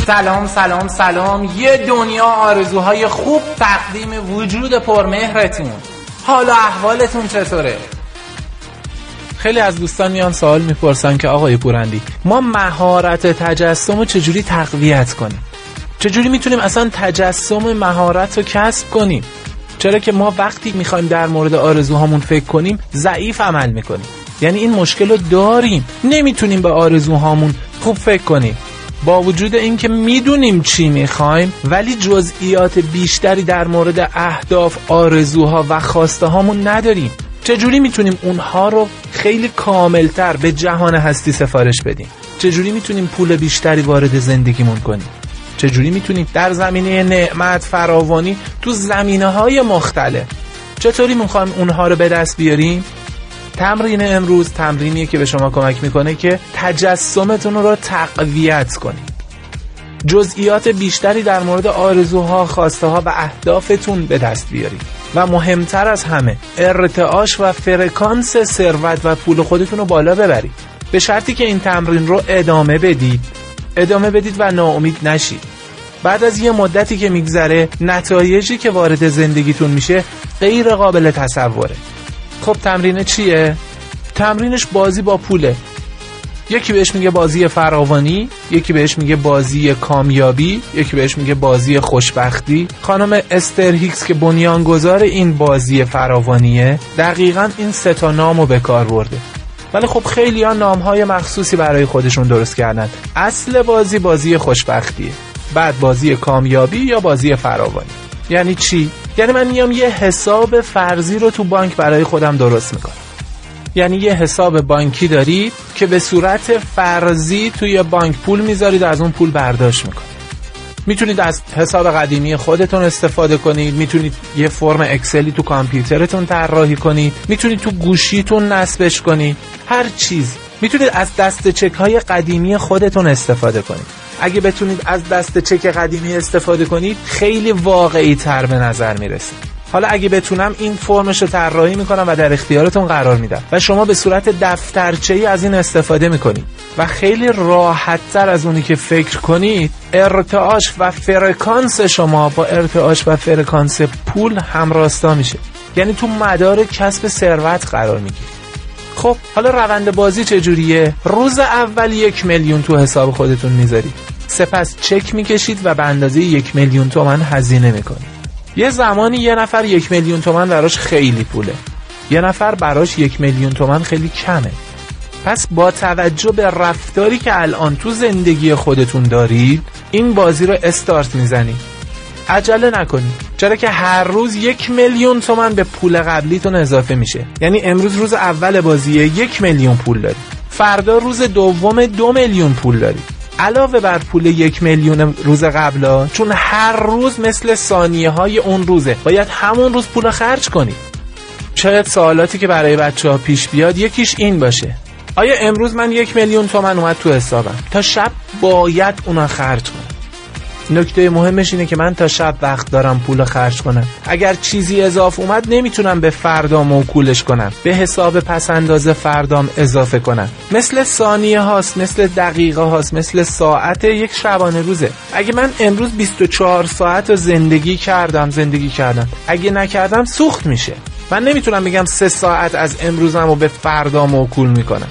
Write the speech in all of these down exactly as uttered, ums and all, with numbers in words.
سلام سلام سلام، یه دنیا آرزوهای خوب تقدیم وجود پرمهرتون. حالا احوالتون چطوره؟ خیلی از دوستان میان سوال میپرسن که آقای پورندی، ما مهارت تجسم رو چجوری تقویت کنیم؟ چجوری میتونیم اصلا تجسم مهارت رو کسب کنیم؟ چرا که ما وقتی میخوایم در مورد آرزوهامون فکر کنیم ضعیف عمل میکنیم. یعنی این مشکل رو داریم، نمیتونیم به آرزوهامون خوب فکر کنیم، با وجود اینکه میدونیم چی میخوایم ولی جزئیات بیشتری در مورد اهداف، آرزوها و خواسته هامون نداریم. چجوری میتونیم اونها رو خیلی کاملتر به جهان هستی سفارش بدیم؟ چجوری میتونیم پول بیشتری وارد زندگیمون کنیم؟ چجوری میتونیم در زمینه نعمت، فراوانی تو زمینه‌های مختلف چطوری میخوایم اونها رو به دست بیاریم؟ تمرین امروز تمرینیه که به شما کمک میکنه که تجسمتون رو تقویت کنید، جزئیات بیشتری در مورد آرزوها، خواسته ها و اهدافتون به دست بیارید و مهمتر از همه ارتعاش و فرکانس ثروت و پول خودتون رو بالا ببرید، به شرطی که این تمرین رو ادامه بدید ادامه بدید و ناامید نشید. بعد از یه مدتی که میگذره نتایجی که وارد زندگیتون میشه غیر قابل تصوره. خب تمرین چیه؟ تمرینش بازی با پوله. یکی بهش میگه بازی فراوانی، یکی بهش میگه بازی کامیابی، یکی بهش میگه بازی خوشبختی. خانم استر هیکس که بنیانگذار این بازی فراوانیه دقیقاً این سه تا نامو به کار برده. ولی خب خیلی ها نامهای مخصوصی برای خودشون درست کردن. اصل بازی بازی خوشبختیه، بعد بازی کامیابی یا بازی فراوانی. یعنی چی؟ یعنی من میام یه حساب فرضی رو تو بانک برای خودم درست میکنم. یعنی یه حساب بانکی دارید که به صورت فرضی توی بانک پول میذارید و از اون پول برداشت میکنید. میتونید از حساب قدیمی خودتون استفاده کنید، میتونید یه فرم اکسلی تو کامپیوترتون طراحی کنید، میتونید تو گوشیتون نصبش کنید، هر چیز. میتونید از دست چک های قدیمی خودتون استفاده کنید. اگه بتونید از دست چک قدیمی استفاده کنید خیلی واقعی تر به نظر میرسه. حالا اگه بتونم این فرمش رو طراحی میکنم و در اختیارتون قرار میدم و شما به صورت دفترچه‌ای از این استفاده میکنید و خیلی راحت تر از اونی که فکر کنید ارتعاش و فرکانس شما با ارتعاش و فرکانس پول همراستا میشه. یعنی تو مدار کسب ثروت قرار میگیرید. خب حالا روند بازی چجوریه؟ روز اول یک میلیون تو حساب خودتون میذارید، سپس چک میکشید و به اندازه یک میلیون تومان هزینه میکنید. یه زمانی یه نفر یک میلیون تومان براش خیلی پوله، یه نفر براش یک میلیون تومان خیلی کمه. پس با توجه به رفتاری که الان تو زندگی خودتون دارید این بازی رو استارت میزنید. عجله نکنید، چرا که هر روز یک میلیون تومان به پول قبلیتون اضافه میشه. یعنی امروز روز اول بازیه یک میلیون پول دارید، فردا روز دوم دو میلیون پول دارید، علاوه بر پول یک میلیون روز قبلا، چون هر روز مثل ثانیه های اون روزه باید همون روز پول خرج کنید. شاید سوالاتی که برای بچه ها پیش بیاد یکیش این باشه: آیا امروز من یک میلیون تومان اومد تو حسابم، تا شب باید اونا خرج کنم؟ نکته مهمش اینه که من تا شب وقت دارم پول خرج کنم. اگر چیزی اضافه اومد نمیتونم به فردا موکولش کنم، به حساب پس انداز فردام اضافه کنم. مثل ثانیه هاست، مثل دقیقه هاست، مثل ساعت یک شبانه روزه. اگه من امروز بیست و چهار ساعت زندگی کردم زندگی کردم اگه نکردم سوخت میشه. من نمیتونم بگم سه ساعت از امروزم رو به فردا موکول میکنم.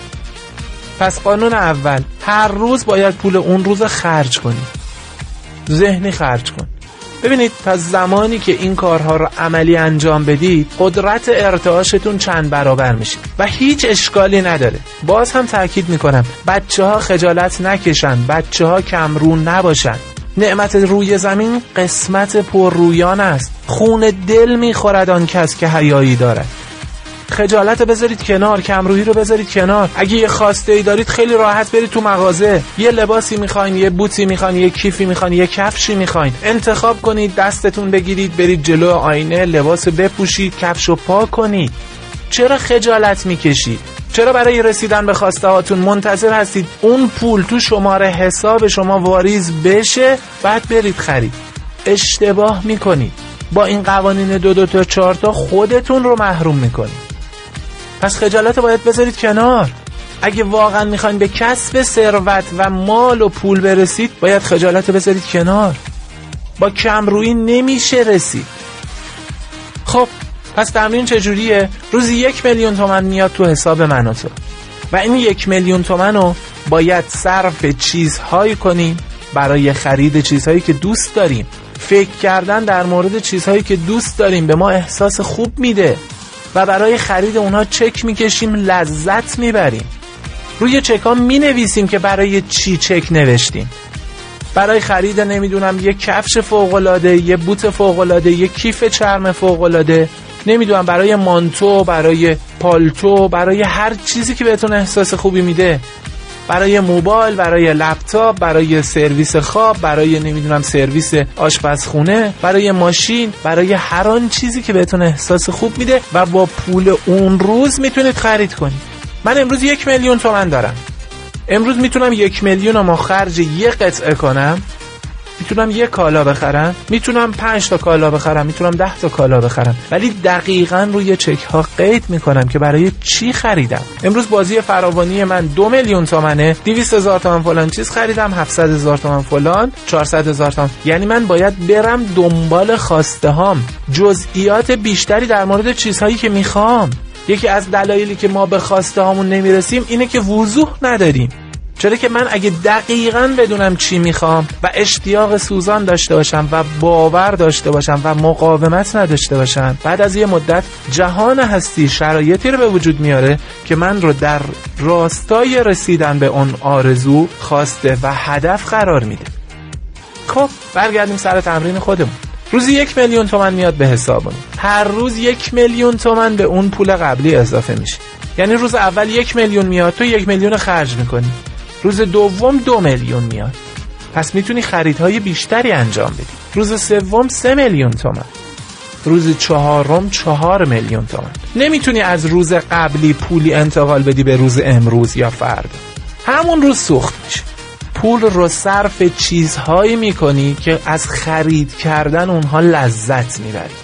پس قانون اول، هر روز باید پول اون روز خرج کنی، ذهنی خرج کن. ببینید تا زمانی که این کارها رو عملی انجام بدید قدرت ارتعاشتون چند برابر میشه و هیچ اشکالی نداره. باز هم تاکید میکنم بچه ها خجالت نکشن، بچه ها کمرون نباشن. نعمت روی زمین قسمت پر رویان است، خون دل میخورد آن کس که حیایی دارد. خجالت رو بذارید کنار، کمرویی رو بذارید کنار. اگه یه خواسته ای دارید خیلی راحت برید تو مغازه، یه لباسی میخواین، یه بوتی میخواین، یه کیفی میخواین، یه کفشی میخواین، انتخاب کنید، دستتون بگیرید، برید جلو آینه، لباس بپوشید، کفشو پاک کنید. چرا خجالت میکشید؟ چرا برای رسیدن به خواسته هاتون منتظر هستید اون پول تو شماره حساب شما واریز بشه بعد برید خرید؟ اشتباه میکنید. با این قوانین دو دو تا چهار تا خودتون رو محروم میکنید. پس خجالت باید بذارید کنار. اگه واقعا میخواین به کسب ثروت و مال و پول برسید باید خجالت بذارید کنار. با کمرویی نمیشه رسید. خب پس تمرین چجوریه؟ روزی یک میلیون تومن میاد تو حساب من و تو و این یک میلیون تومن رو باید صرف چیزهایی کنیم برای خرید چیزهایی که دوست داریم. فکر کردن در مورد چیزهایی که دوست داریم به ما احساس خوب میده و برای خرید اونها چک میکشیم، لذت میبریم. روی چکا مینویسیم که برای چی چک نوشتیم. برای خرید نمیدونم یه کفش فوق‌العاده، یه بوت فوق‌العاده، یه کیف چرم فوق‌العاده، نمیدونم برای مانتو، برای پالتو، برای هر چیزی که بهتون احساس خوبی میده، برای موبایل، برای لپتاپ، برای سرویس خواب، برای نمیدونم سرویس آشپزخونه، برای ماشین، برای هر آن چیزی که بهتون احساس خوب میده و با پول اون روز میتونید خرید کنید. من امروز یک میلیون تومن دارم. امروز میتونم یک میلیون رو خرج یه قطعه کنم، میتونم یه کالا بخرم، میتونم پنج تا کالا بخرم، میتونم ده تا کالا بخرم، ولی دقیقاً روی چک ها قید میکنم که برای چی خریدم. امروز بازی فراوانی من دو میلیون تومنه، دویست هزار تومن فلان چیز خریدم، هفتصد هزار تومن فلان، چهارصد هزار تومن. یعنی من باید برم دنبال خواسته هام، جزئیات بیشتری در مورد چیزهایی که میخوام. یکی از دلایلی که ما به خواسته هامون نمیرسیم اینه که وضوح نداریم. چرا که من اگه دقیقاً بدونم چی میخوام و اشتیاق سوزان داشته باشم و باور داشته باشم و مقاومت نداشته باشم، بعد از یه مدت جهان هستی شرایطی رو به وجود میاره که من رو در راستای رسیدن به اون آرزو، خواسته و هدف قرار میده. خب برگردیم سر تمرین خودمون. روزی یک میلیون تومن میاد به حسابمون. هر روز یک میلیون تومن به اون پول قبلی اضافه میشه. یعنی روز اول یک میلیون میاد، تو یک میلیون خرج میکنی. روز دوم دو میلیون میاد، پس میتونی خریدهای بیشتری انجام بدی. روز سوم سه میلیون تومن، روز چهارم چهار میلیون تومن. نمیتونی از روز قبلی پولی انتقال بدی به روز امروز یا فردا، همون روز سوخت میشه. پول رو صرف چیزهایی میکنی که از خرید کردن اونها لذت میبری.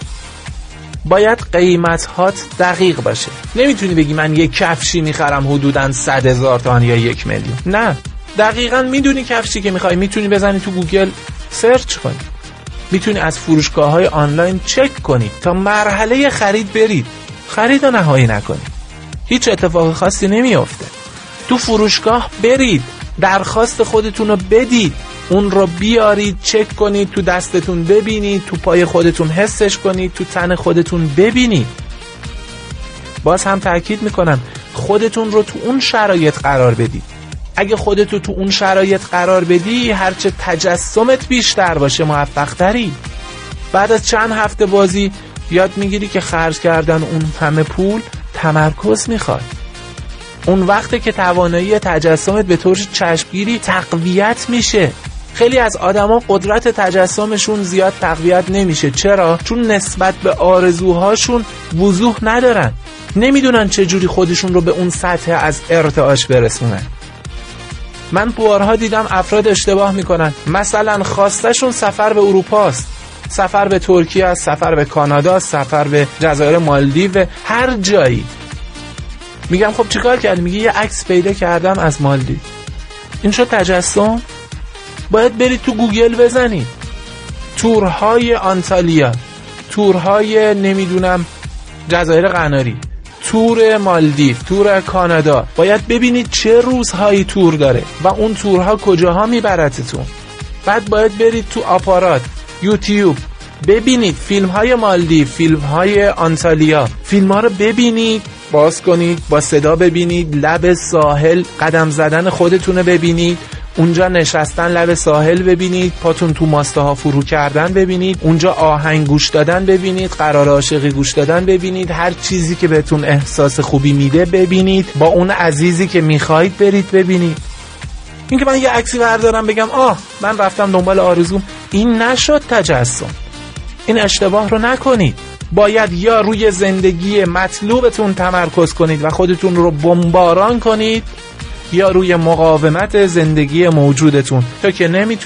باید قیمت‌هات دقیق باشه. نمیتونی بگی من یک کفشی میخرم حدوداً صد هزار تومان یا یک میلیون. نه، دقیقاً میدونی کفشی که میخوای، میتونی بزنی تو گوگل سرچ کنی، میتونی از فروشگاه‌های آنلاین چک کنی تا مرحله خرید برید. خرید رو نهایی نکنی، هیچ اتفاق خاصی نمیافته. تو فروشگاه برید، درخواست خودتون رو بدید، اون رو بیارید، چک کنید، تو دستتون ببینید، تو پای خودتون حسش کنید، تو تن خودتون ببینید. باز هم تأکید میکنم خودتون رو تو اون شرایط قرار بدید. اگه خودتو تو اون شرایط قرار بدی، هرچه تجسمت بیشتر باشه موفق تری. بعد از چند هفته بازی یاد میگیری که خرج کردن اون همه پول تمرکز میخواد. اون وقته که توانایی تجسمت به طور چشمگیری تقویت میشه. خیلی از آدما قدرت تجسمشون زیاد تقویت نمیشه. چرا؟ چون نسبت به آرزوهاشون وضوح ندارن، نمیدونن چجوری خودشون رو به اون سطح از ارتعاش برسونن. من بارها دیدم افراد اشتباه میکنن. مثلا خواستشون سفر به اروپا است، سفر به ترکیه است، سفر به کانادا، سفر به جزایر مالدیو، هر جایی. میگم خب چیکار کردی؟ میگه یه عکس پیدا کردم از مالدیو. این شد تجسم؟ باید برید تو گوگل بزنید تورهای آنتالیا، تورهای نمیدونم جزایر قناری، تور مالدیو، تور کانادا. باید ببینید چه روزهایی تور داره و اون تورها کجاها میبرتتون. بعد باید برید تو آپارات، یوتیوب، ببینید فیلم های مالدیو، فیلم های آنتالیا، فیلم ها رو ببینید، باز کنید، با صدا ببینید، لب ساحل قدم زدن خودتون رو ببینید، اونجا نشستن لب ساحل ببینید، پاتون تو ماسته ها فرو کردن ببینید، اونجا آهنگ گوش دادن ببینید، قرار عاشقی گوش دادن ببینید، هر چیزی که بهتون احساس خوبی میده ببینید، با اون عزیزی که میخواید برید ببینید. این که من یه عکسی بردارم بگم آه من رفتم دنبال آرزوم، این نشد تجسم. این اشتباه رو نکنید. باید یا روی زندگی مطلوبتون تمرکز کنید و خودتون رو بمباران کنید، یا روی مقاومت زندگی موجودتون. تو که نمیتونی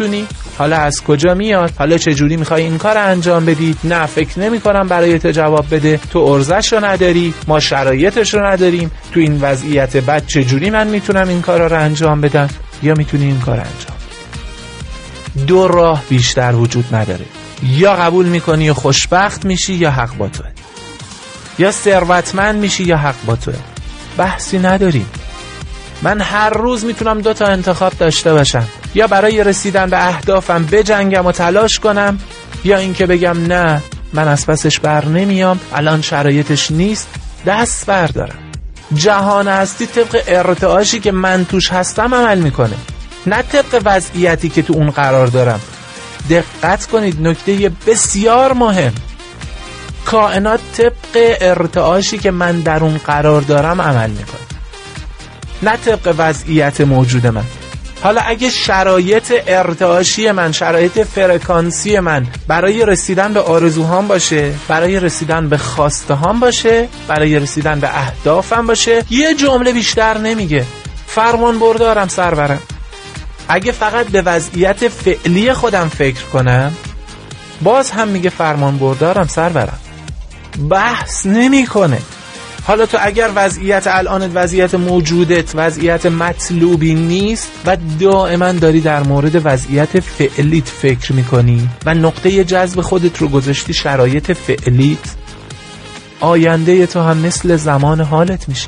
حالا از کجا میاد؟ حالا چه جوری میخوای این کار انجام بدی؟ نه فکر نمی‌کنم برای تو جواب بده. تو ارزش رو نداری، ما شرایطش رو نداریم. تو این وضعیت بد چه جوری من میتونم این کارا رو انجام بدم؟ یا میتونی این کار انجام؟ دو راه بیشتر وجود نداره. یا قبول میکنی و خوشبخت میشی یا حق با توه. یا ثروتمند میشی یا حق با توه. بحثی نداریم. من هر روز میتونم دو تا انتخاب داشته باشم، یا برای رسیدن به اهدافم بجنگم و تلاش کنم، یا اینکه بگم نه من از پسش بر نمیام، الان شرایطش نیست، دست بردارم. جهان هستی طبق ارتعاشی که من توش هستم عمل میکنه، نه طبق وضعیتی که تو اون قرار دارم. دقت کنید، نکته بسیار مهم، کائنات طبق ارتعاشی که من در اون قرار دارم عمل میکنه، نه طبق وضعیت موجود من. حالا اگه شرایط ارتعاشی من، شرایط فرکانسی من برای رسیدن به آرزوهام باشه، برای رسیدن به خواسته هام باشه، برای رسیدن به اهدافم باشه، یه جمله بیشتر نمیگه، فرمان بردارم سرورم. اگه فقط به وضعیت فعلی خودم فکر کنم، باز هم میگه فرمان بردارم سرورم، بحث نمی کنه. حالا تو اگر وضعیت الانت، وضعیت موجودت وضعیت مطلوبی نیست و دائما داری در مورد وضعیت فعلیت فکر میکنی و نقطه جذب خودت رو گذاشتی شرایط فعلیت، آینده تو هم مثل زمان حالت میشه،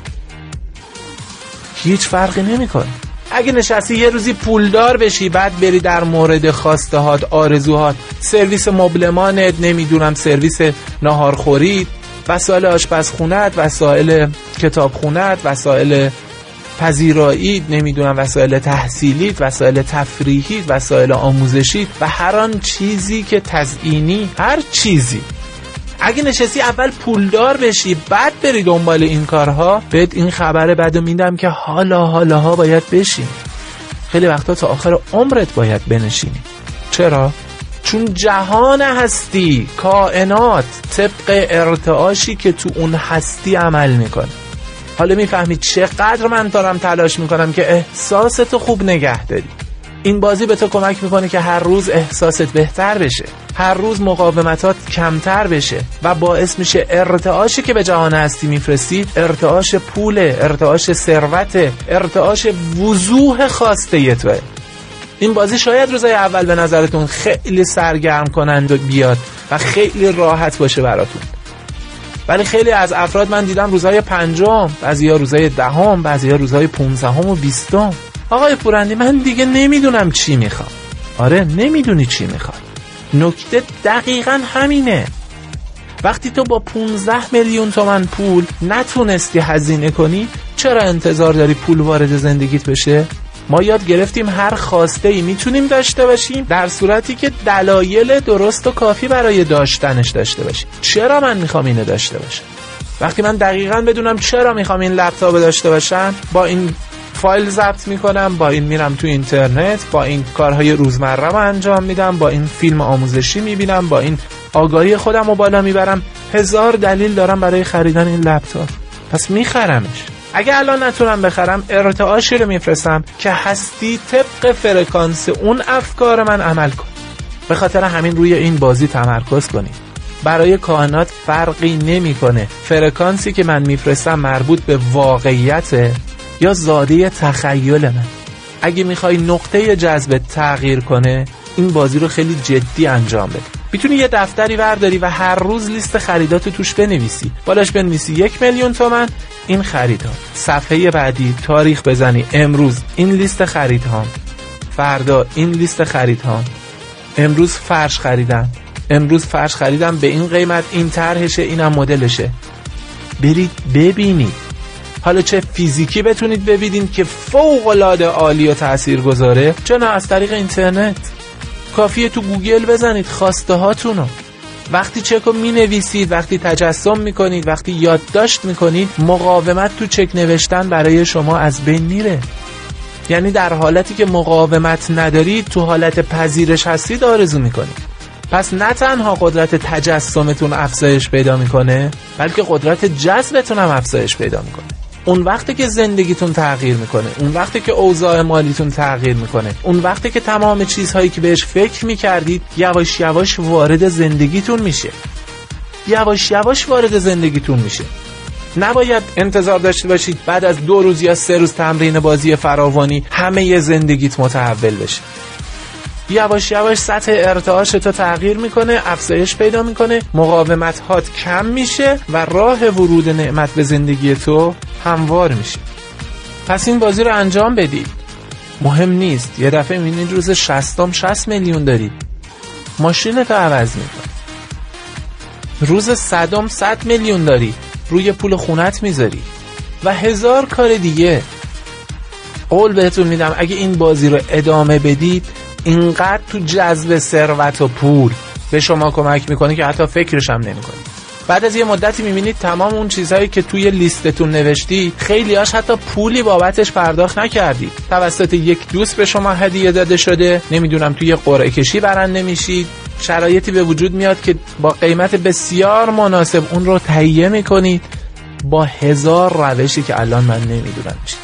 هیچ فرقی نمیکنه. اگه نشستی یه روزی پولدار بشی، بعد بری در مورد خواستهات، آرزوهات، سرویس مبلمانت، نمیدونم سرویس ناهارخوریت، وسایل آشپزخونت، وسایل کتابخونت، وسایل پذیراییت، نمیدونم وسایل تحصیلیت، وسایل تفریحیت، وسایل آموزشیت و هر آن چیزی که تزیینی، هر چیزی. اگه نشستی اول پولدار بشی بعد بری دنبال این کارها، بهت این خبر بدو میدم که حالا حالاها باید بشین. خیلی وقتا تا آخر عمرت باید بنشینی. چرا؟ چون جهان هستی، کائنات طبق ارتعاشی که تو اون هستی عمل میکنه. حالا میفهمی چقدر من دارم تلاش میکنم که احساستو خوب نگه داری. این بازی به تو کمک میکنه که هر روز احساست بهتر بشه، هر روز مقاومتات کمتر بشه و باعث میشه ارتعاشی که به جهان هستی میفرستید، ارتعاش پوله، ارتعاش ثروته، ارتعاش وضوح خواسته توه. این بازی شاید روزای اول به نظرتون خیلی سرگرم کنند و بیاد و خیلی راحت باشه براتون، ولی خیلی از افراد من دیدم روزهای پنجم، بعضیا روزهای دهم، بعضیا روزهای پونزدهم و بیستم. آقای پورندی من دیگه نمیدونم چی میخوام. آره نمیدونی چی میخوای. نکته دقیقاً همینه. وقتی تو با پونزده میلیون تومان پول نتونستی هزینه کنی، چرا انتظار داری پول وارد زندگیت بشه؟ ما یاد گرفتیم هر خواسته ای میتونیم داشته باشیم در صورتی که دلایل درست و کافی برای داشتنش داشته باشیم. چرا من میخوام اینو داشته باشم؟ وقتی من دقیقاً بدونم چرا میخوام این لپتاپ داشته باشم، با این فایل ضبط میکنم، با این میرم تو اینترنت، با این کارهای روزمره رو انجام میدم، با این فیلم آموزشی میبینم، با این آگاهی خودم رو بالا میبرم، هزار دلیل دارم برای خریدن این لپتاپ، پس میخرمش. اگه الان نتونم بخرم، ارتعاشی رو میفرستم که هستی طبق فرکانس اون افکار من عمل کن. به خاطر همین روی این بازی تمرکز کنید. برای کائنات فرقی نمیکنه فرکانسی که من میفرستم مربوط به واقعیت یا زاده تخیل من. اگه میخوای نقطه جذب تغییر کنه، این بازی رو خیلی جدی انجام بده. میتونی یه دفتری برداری و هر روز لیست خریداتو توش بنویسی. بالاش بنویسی یک میلیون تومان این خریدها. صفحه بعدی تاریخ بزنی، امروز این لیست خریدهام، فردا این لیست خریدهام، امروز فرش خریدم، امروز فرش خریدم به این قیمت، این طرحشه، اینم مدلشه. برید ببینید. حالا چه فیزیکی بتونید ببینید که فوق العاده عالی و تاثیرگذاره، چه نه از طریق اینترنت. کافیه تو گوگل بزنید خواسته هاتونو. وقتی چکو می نویسید، وقتی تجسم می کنید، وقتی یادداشت می کنید، مقاومت تو چک نوشتن برای شما از بین میره. یعنی در حالتی که مقاومت ندارید، تو حالت پذیرش هستید، آرزو می کنید. پس نه تنها قدرت تجسمتون افزایش پیدا میکنه، بلکه قدرت جذبتون هم افزایش پیدا میکنه. اون وقتی که زندگیتون تغییر میکنه، اون وقتی که اوضاع مالیتون تغییر میکنه، اون وقتی که تمام چیزهایی که بهش فکر میکردید یواش یواش وارد زندگیتون میشه. یواش یواش وارد زندگیتون میشه. نباید انتظار داشته باشید بعد از دو روز یا سه روز تمرین بازی فراوانی همه ی زندگیت متحول بشه. یواش یواش سطح ارتعاش تو تغییر میکنه، افزایش پیدا میکنه، مقاومت هات کم میشه و راه ورود نعمت به زندگی تو هموار میشه. پس این بازی رو انجام بدید. مهم نیست یه دفعه میبینید روز شصتم شصت میلیون دارید، ماشینت رو عوض میکنه. روز صدم صد میلیون داری، روی پول خونت میذاری و هزار کار دیگه. قول بهتون میدم اگه این بازی رو ادامه بدید اینقدر تو جذب ثروت و پول به شما کمک میکنه که حتی فکرش هم نمیکنید. بعد از یه مدتی میبینید تمام اون چیزهایی که توی لیستتون نوشتی خیلیاش حتی پولی بابتش پرداخت نکردید، توسط یک دوست به شما هدیه داده شده، نمیدونم توی قرعه کشی برنده میشید، شرایطی به وجود میاد که با قیمت بسیار مناسب اون رو تهیه میکنید با هزار روشی که الان من نمیدونم چی.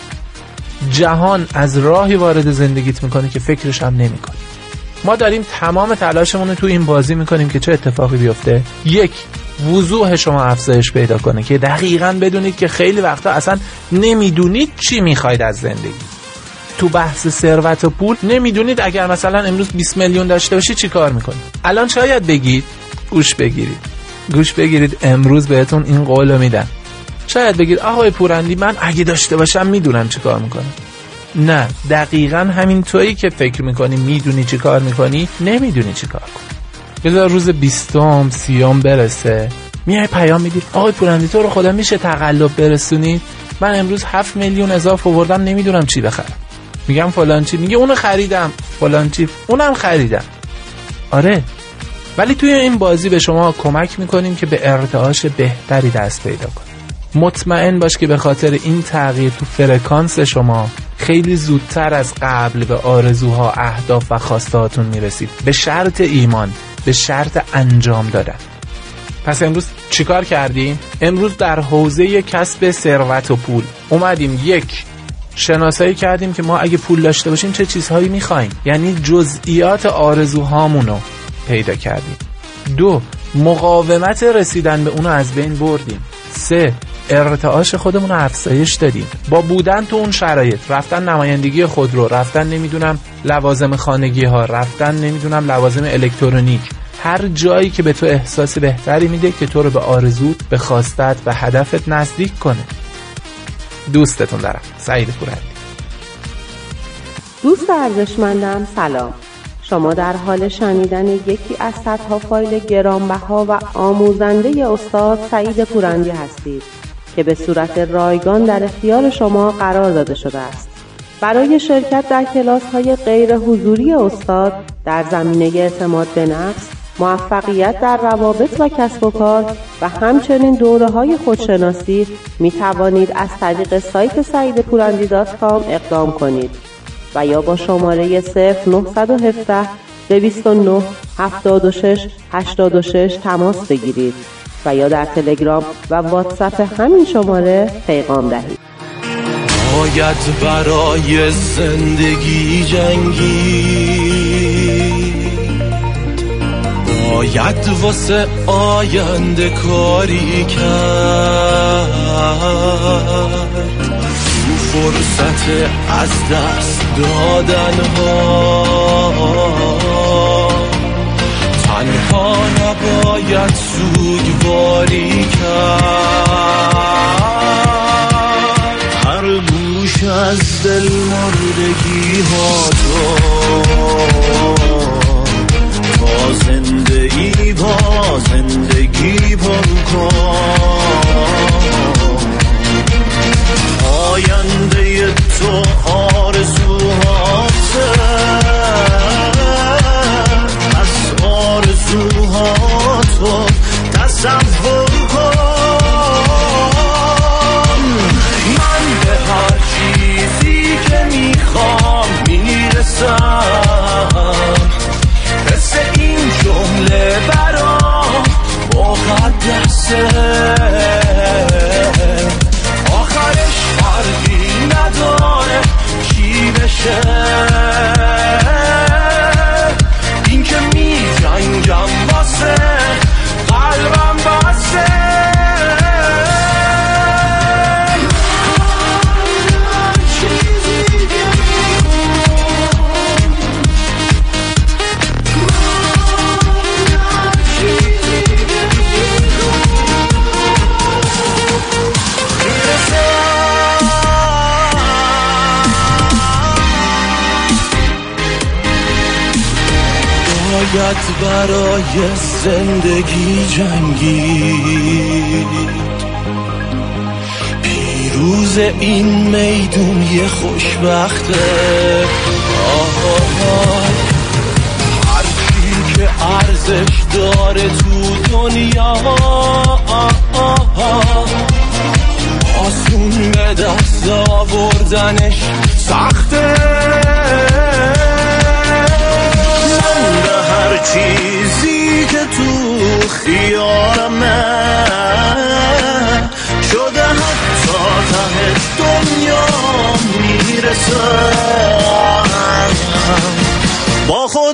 جهان از راهی وارد زندگیت میکنه که فکرش هم نمیکنی. ما داریم تمام تلاشمون رو تو این بازی میکنیم که چه اتفاقی بیفته. یک، وضوح شما افزایش پیدا کنه که دقیقاً بدونید که خیلی وقتا اصلا نمیدونید چی میخواید از زندگی. تو بحث ثروت و پول نمیدونید اگر مثلا امروز بیست میلیون داشته باشی چی کار میکنید. الان شاید بگید گوش بگیرید گوش بگیرید امروز بهتون این قول رو میدم. شاید بگید آقای پورندی من اگه داشته باشم میدونم چی کار میکنم. نه، دقیقاً همین تویی که فکر میکنی میدونی چی کار میکنی نمیدونی چی کار کنی. بذار روز بیستم سیام برسه میای پیام میدی آقای پورندی تو رو خدا میشه تقلب برسونی؟ من امروز هفت میلیون اضافه آوردم نمیدونم چی بخرم. میگم فلان چی، میگه اونو خریدم، فلان چی اونم خریدم. آره، ولی توی این بازی به شما کمک میکنیم که به ارتعاش بهتری دست پیدا کنید. مطمئن باش که به خاطر این تغییر تو فرکانس شما خیلی زودتر از قبل به آرزوها، اهداف و خواستهاتون میرسید، به شرط ایمان، به شرط انجام دادن. پس امروز چیکار کردیم؟ امروز در حوزه کسب ثروت و پول اومدیم یک شناسایی کردیم که ما اگه پول داشته باشیم چه چیزهایی میخوایم، یعنی جزئیات آرزوهامونو پیدا کردیم. دو، مقاومت رسیدن به اونو از بین بردیم. سه، ارتعاش خودمون رو افزایش دادیم با بودن تو اون شرایط، رفتن نمایندگی خودرو، رفتن نمیدونم لوازم خانگی ها، رفتن نمیدونم لوازم الکترونیک، هر جایی که به تو احساس بهتری میده که تو رو به آرزوت، به خواستت و هدفت نزدیک کنه. دوستتون دارم، سعید پورندی. دوست ارزشمندم سلام. شما در حال شنیدن یکی از صدها فایل گرانبها و آموزنده استاد سعید پورندی هستید که به صورت رایگان در اختیار شما قرار داده شده است. برای شرکت در کلاس‌های غیر حضوری استاد در زمینه اعتماد به نفس، موفقیت در روابط و کسب و کار و همچنین دوره‌های خودشناسی می توانید از طریق سایت سعید پورندی دات کام اقدام کنید و یا با شماره صفر نه یک هفت دویست و نه هفتاد و شش هشتاد و شش تماس بگیرید و یا در تلگرام و واتساپ همین شماره پیغام دهید. باید برای زندگی جنگی، باید واسه آینده کاری کرد، فرصت از دست دادن ها تنها نباید سوگواری کرد. هر گوش از دل مردگی ها تو با زندگی با زندگی پر کن. آینده تو آرزوهاته، از آرزوهاتو تصور کن. من به هر چیزی که میخوام میرسم، حس این جمله برام مقدسه. آخرش باید برای زندگی جنگید. پیروز این میدون یه خوشبخته، هرچی که ارزش داره تو دنیا آسون به دست آوردنش سخته. من به هر چیزی که تو خیالمه شده حتی ته دنیا میرسم، با خود